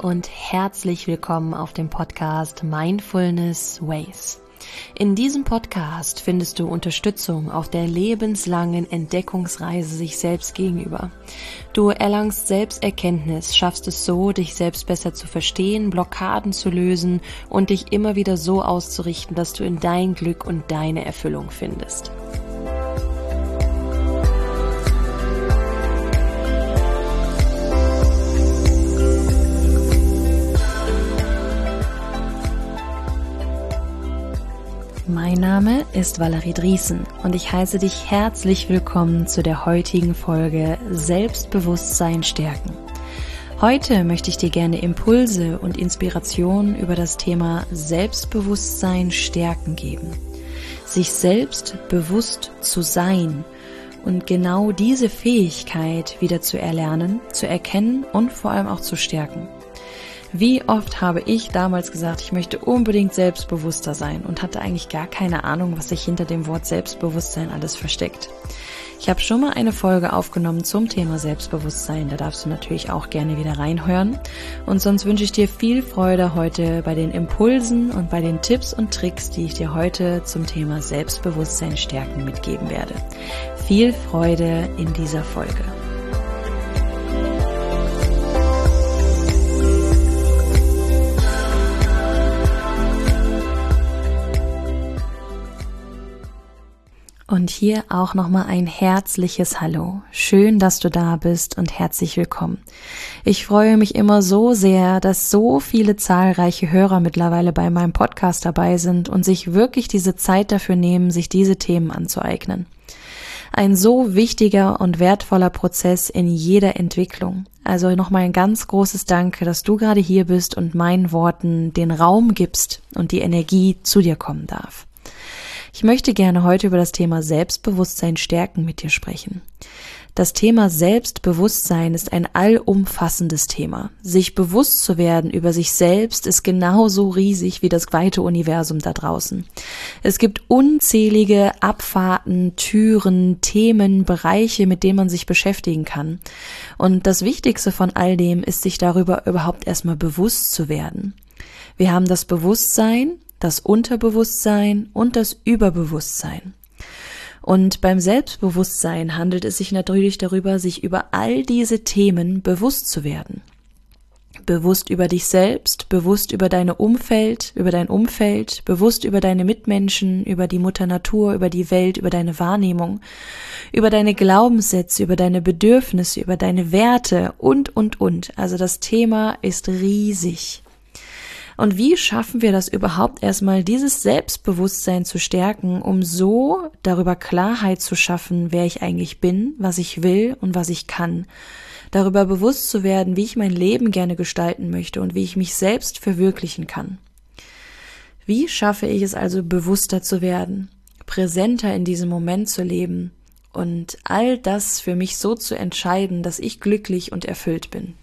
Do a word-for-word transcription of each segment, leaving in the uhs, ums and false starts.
und herzlich willkommen auf dem Podcast Mindfulness Ways. In diesem Podcast findest du Unterstützung auf der lebenslangen Entdeckungsreise sich selbst gegenüber. Du erlangst Selbsterkenntnis, schaffst es so, dich selbst besser zu verstehen, Blockaden zu lösen und dich immer wieder so auszurichten, dass du in dein Glück und deine Erfüllung findest. Mein Name ist Valerie Driesen und ich heiße dich herzlich willkommen zu der heutigen Folge Selbstbewusstsein stärken. Heute möchte ich dir gerne Impulse und Inspirationen über das Thema Selbstbewusstsein stärken geben. Sich selbst bewusst zu sein und genau diese Fähigkeit wieder zu erlernen, zu erkennen und vor allem auch zu stärken. Wie oft habe ich damals gesagt, ich möchte unbedingt selbstbewusster sein und hatte eigentlich gar keine Ahnung, was sich hinter dem Wort Selbstbewusstsein alles versteckt. Ich habe schon mal eine Folge aufgenommen zum Thema Selbstbewusstsein, da darfst du natürlich auch gerne wieder reinhören. Und sonst wünsche ich dir viel Freude heute bei den Impulsen und bei den Tipps und Tricks, die ich dir heute zum Thema Selbstbewusstsein stärken mitgeben werde. Viel Freude in dieser Folge. Und hier auch nochmal ein herzliches Hallo. Schön, dass du da bist und herzlich willkommen. Ich freue mich immer so sehr, dass so viele zahlreiche Hörer mittlerweile bei meinem Podcast dabei sind und sich wirklich diese Zeit dafür nehmen, sich diese Themen anzueignen. Ein so wichtiger und wertvoller Prozess in jeder Entwicklung. Also nochmal ein ganz großes Danke, dass du gerade hier bist und meinen Worten den Raum gibst und die Energie zu dir kommen darf. Ich möchte gerne heute über das Thema Selbstbewusstsein stärken mit dir sprechen. Das Thema Selbstbewusstsein ist ein allumfassendes Thema. Sich bewusst zu werden über sich selbst ist genauso riesig wie das weite Universum da draußen. Es gibt unzählige Abfahrten, Türen, Themen, Bereiche, mit denen man sich beschäftigen kann. Und das Wichtigste von all dem ist, sich darüber überhaupt erstmal bewusst zu werden. Wir haben das Bewusstsein, das Unterbewusstsein und das Überbewusstsein. Und beim Selbstbewusstsein handelt es sich natürlich darüber, sich über all diese Themen bewusst zu werden. Bewusst über dich selbst, bewusst über deine Umfeld, über dein Umfeld, bewusst über deine Mitmenschen, über die Mutter Natur, über die Welt, über deine Wahrnehmung, über deine Glaubenssätze, über deine Bedürfnisse, über deine Werte und, und, und. Also das Thema ist riesig. Und wie schaffen wir das überhaupt erstmal, dieses Selbstbewusstsein zu stärken, um so darüber Klarheit zu schaffen, wer ich eigentlich bin, was ich will und was ich kann. Darüber bewusst zu werden, wie ich mein Leben gerne gestalten möchte und wie ich mich selbst verwirklichen kann. Wie schaffe ich es also, bewusster zu werden, präsenter in diesem Moment zu leben und all das für mich so zu entscheiden, dass ich glücklich und erfüllt bin?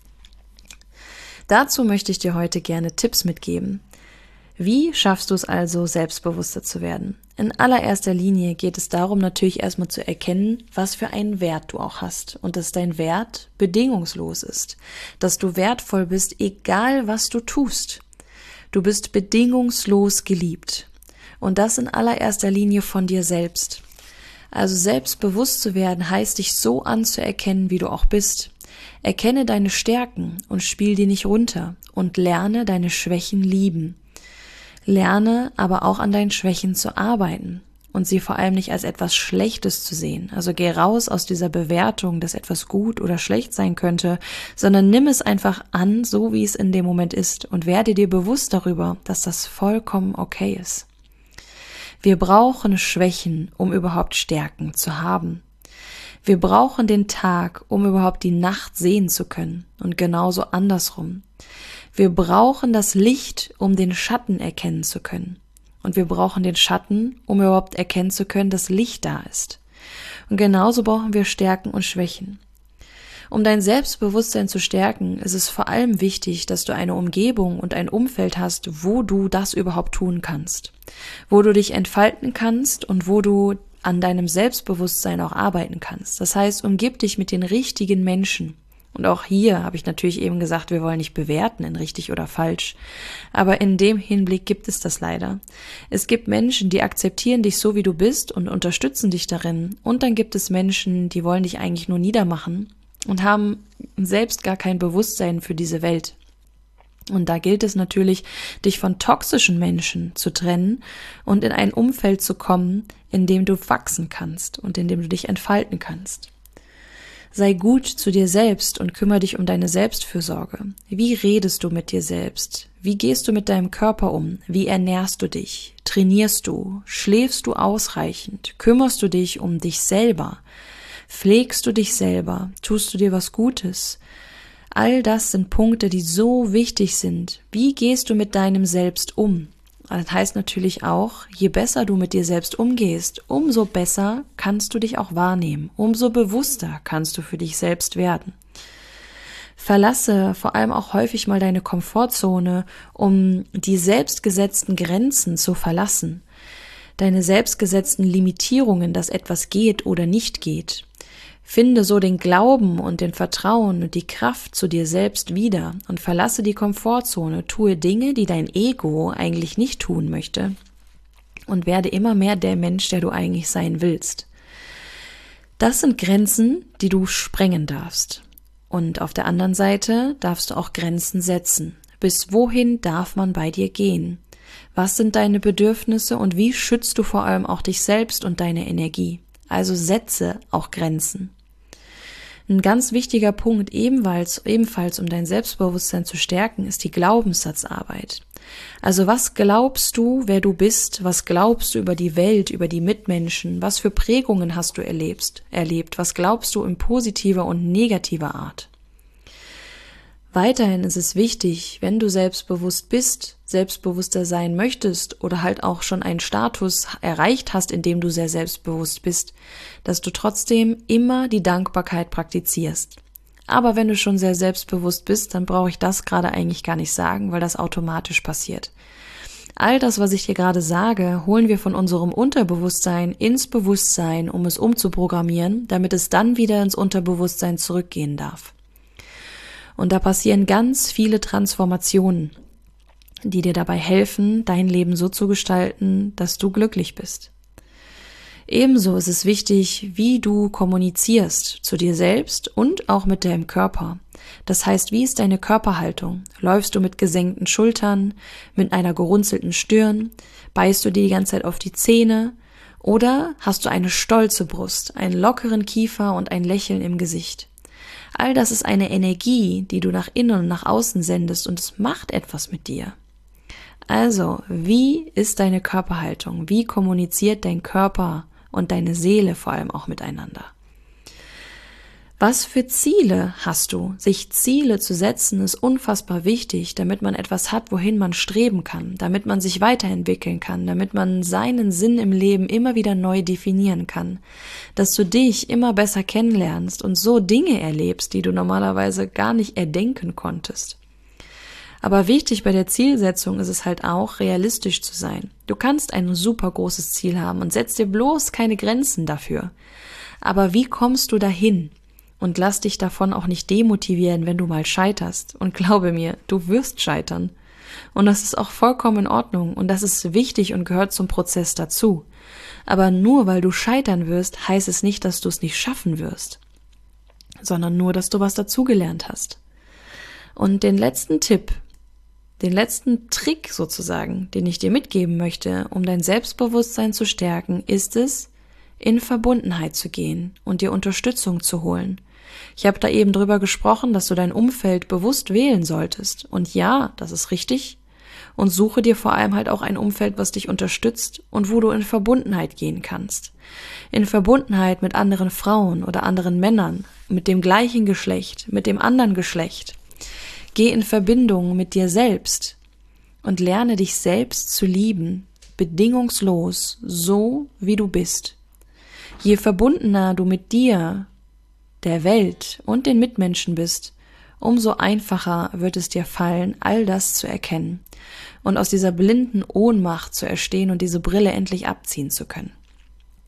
Dazu möchte ich dir heute gerne Tipps mitgeben. Wie schaffst du es also, selbstbewusster zu werden? In allererster Linie geht es darum, natürlich erstmal zu erkennen, was für einen Wert du auch hast und dass dein Wert bedingungslos ist, dass du wertvoll bist, egal was du tust. Du bist bedingungslos geliebt und das in allererster Linie von dir selbst. Also selbstbewusst zu werden heißt, dich so anzuerkennen, wie du auch bist. Erkenne deine Stärken und spiel die nicht runter und lerne deine Schwächen lieben. Lerne aber auch an deinen Schwächen zu arbeiten und sie vor allem nicht als etwas Schlechtes zu sehen. Also geh raus aus dieser Bewertung, dass etwas gut oder schlecht sein könnte, sondern nimm es einfach an, so wie es in dem Moment ist und werde dir bewusst darüber, dass das vollkommen okay ist. Wir brauchen Schwächen, um überhaupt Stärken zu haben. Wir brauchen den Tag, um überhaupt die Nacht sehen zu können und genauso andersrum. Wir brauchen das Licht, um den Schatten erkennen zu können und wir brauchen den Schatten, um überhaupt erkennen zu können, dass Licht da ist. Und genauso brauchen wir Stärken und Schwächen. Um dein Selbstbewusstsein zu stärken, ist es vor allem wichtig, dass du eine Umgebung und ein Umfeld hast, wo du das überhaupt tun kannst, wo du dich entfalten kannst und wo du an deinem Selbstbewusstsein auch arbeiten kannst. Das heißt, umgib dich mit den richtigen Menschen Und auch hier habe ich natürlich eben gesagt, wir wollen nicht bewerten in richtig oder falsch. Aber in dem Hinblick gibt es das leider. Es gibt Menschen, die akzeptieren dich so, wie du bist und unterstützen dich darin. Und dann gibt es Menschen, die wollen dich eigentlich nur niedermachen und haben selbst gar kein Bewusstsein für diese Welt. Und da gilt es natürlich, dich von toxischen Menschen zu trennen und in ein Umfeld zu kommen, in dem du wachsen kannst und in dem du dich entfalten kannst. Sei gut zu dir selbst und kümmere dich um deine Selbstfürsorge. Wie redest du mit dir selbst? Wie gehst du mit deinem Körper um? Wie ernährst du dich? Trainierst du? Schläfst du ausreichend? Kümmerst du dich um dich selber? Pflegst du dich selber? Tust du dir was Gutes? All das sind Punkte, die so wichtig sind. Wie gehst du mit deinem Selbst um? Das heißt natürlich auch, je besser du mit dir selbst umgehst, umso besser kannst du dich auch wahrnehmen, umso bewusster kannst du für dich selbst werden. Verlasse vor allem auch häufig mal deine Komfortzone, um die selbstgesetzten Grenzen zu verlassen, deine selbstgesetzten Limitierungen, dass etwas geht oder nicht geht. Finde so den Glauben und den Vertrauen und die Kraft zu dir selbst wieder und verlasse die Komfortzone, tue Dinge, die dein Ego eigentlich nicht tun möchte und werde immer mehr der Mensch, der du eigentlich sein willst. Das sind Grenzen, die du sprengen darfst. Und auf der anderen Seite darfst du auch Grenzen setzen. Bis wohin darf man bei dir gehen? Was sind deine Bedürfnisse und wie schützt du vor allem auch dich selbst und deine Energie? Also setze auch Grenzen. Ein ganz wichtiger Punkt ebenfalls, ebenfalls um dein Selbstbewusstsein zu stärken, ist die Glaubenssatzarbeit. Also was glaubst du, wer du bist? Was glaubst du über die Welt, über die Mitmenschen? Was für Prägungen hast du erlebst, erlebt? Was glaubst du in positiver und negativer Art? Weiterhin ist es wichtig, wenn du selbstbewusst bist, selbstbewusster sein möchtest oder halt auch schon einen Status erreicht hast, in dem du sehr selbstbewusst bist, dass du trotzdem immer die Dankbarkeit praktizierst. Aber wenn du schon sehr selbstbewusst bist, dann brauche ich das gerade eigentlich gar nicht sagen, weil das automatisch passiert. All das, was ich dir gerade sage, holen wir von unserem Unterbewusstsein ins Bewusstsein, um es umzuprogrammieren, damit es dann wieder ins Unterbewusstsein zurückgehen darf. Und da passieren ganz viele Transformationen, die dir dabei helfen, dein Leben so zu gestalten, dass du glücklich bist. Ebenso ist es wichtig, wie du kommunizierst zu dir selbst und auch mit deinem Körper. Das heißt, wie ist deine Körperhaltung? Läufst du mit gesenkten Schultern, mit einer gerunzelten Stirn? Beißt du dir die ganze Zeit auf die Zähne? Oder hast du eine stolze Brust, einen lockeren Kiefer und ein Lächeln im Gesicht? All das ist eine Energie, die du nach innen und nach außen sendest und es macht etwas mit dir. Also, wie ist deine Körperhaltung? Wie kommuniziert dein Körper und deine Seele vor allem auch miteinander? Was für Ziele hast du? Sich Ziele zu setzen ist unfassbar wichtig, damit man etwas hat, wohin man streben kann, damit man sich weiterentwickeln kann, damit man seinen Sinn im Leben immer wieder neu definieren kann, dass du dich immer besser kennenlernst und so Dinge erlebst, die du normalerweise gar nicht erdenken konntest. Aber wichtig bei der Zielsetzung ist es halt auch, realistisch zu sein. Du kannst ein super großes Ziel haben und setzt dir bloß keine Grenzen dafür. Aber wie kommst du dahin? Und lass dich davon auch nicht demotivieren, wenn du mal scheiterst. Und glaube mir, du wirst scheitern. Und das ist auch vollkommen in Ordnung. Und das ist wichtig und gehört zum Prozess dazu. Aber nur weil du scheitern wirst, heißt es nicht, dass du es nicht schaffen wirst. Sondern nur, dass du was dazugelernt hast. Und den letzten Tipp, den letzten Trick sozusagen, den ich dir mitgeben möchte, um dein Selbstbewusstsein zu stärken, ist es, in Verbundenheit zu gehen und dir Unterstützung zu holen. Ich habe da eben drüber gesprochen, dass du dein Umfeld bewusst wählen solltest. Und ja, das ist richtig. Und suche dir vor allem halt auch ein Umfeld, was dich unterstützt und wo du in Verbundenheit gehen kannst. In Verbundenheit mit anderen Frauen oder anderen Männern, mit dem gleichen Geschlecht, mit dem anderen Geschlecht. Geh in Verbindung mit dir selbst und lerne dich selbst zu lieben, bedingungslos, so wie du bist. Je verbundener du mit dir, der Welt und den Mitmenschen bist, umso einfacher wird es dir fallen, all das zu erkennen und aus dieser blinden Ohnmacht zu erstehen und diese Brille endlich abziehen zu können.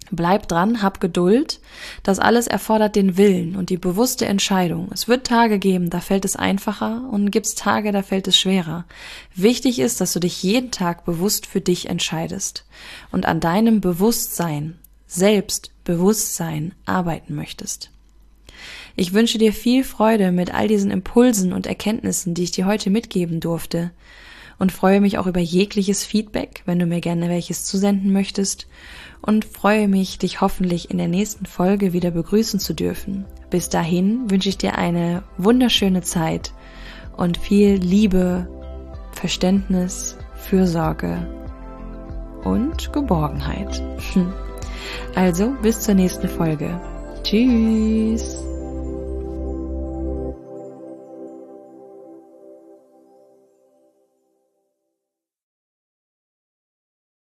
Bleib dran, hab Geduld. Das alles erfordert den Willen und die bewusste Entscheidung. Es wird Tage geben, da fällt es einfacher und gibt's Tage, da fällt es schwerer. Wichtig ist, dass du dich jeden Tag bewusst für dich entscheidest und an deinem Bewusstsein, Selbstbewusstsein arbeiten möchtest. Ich wünsche dir viel Freude mit all diesen Impulsen und Erkenntnissen, die ich dir heute mitgeben durfte, und freue mich auch über jegliches Feedback, wenn du mir gerne welches zusenden möchtest, und freue mich, dich hoffentlich in der nächsten Folge wieder begrüßen zu dürfen. Bis dahin wünsche ich dir eine wunderschöne Zeit und viel Liebe, Verständnis, Fürsorge und Geborgenheit. Also bis zur nächsten Folge. Tschüss!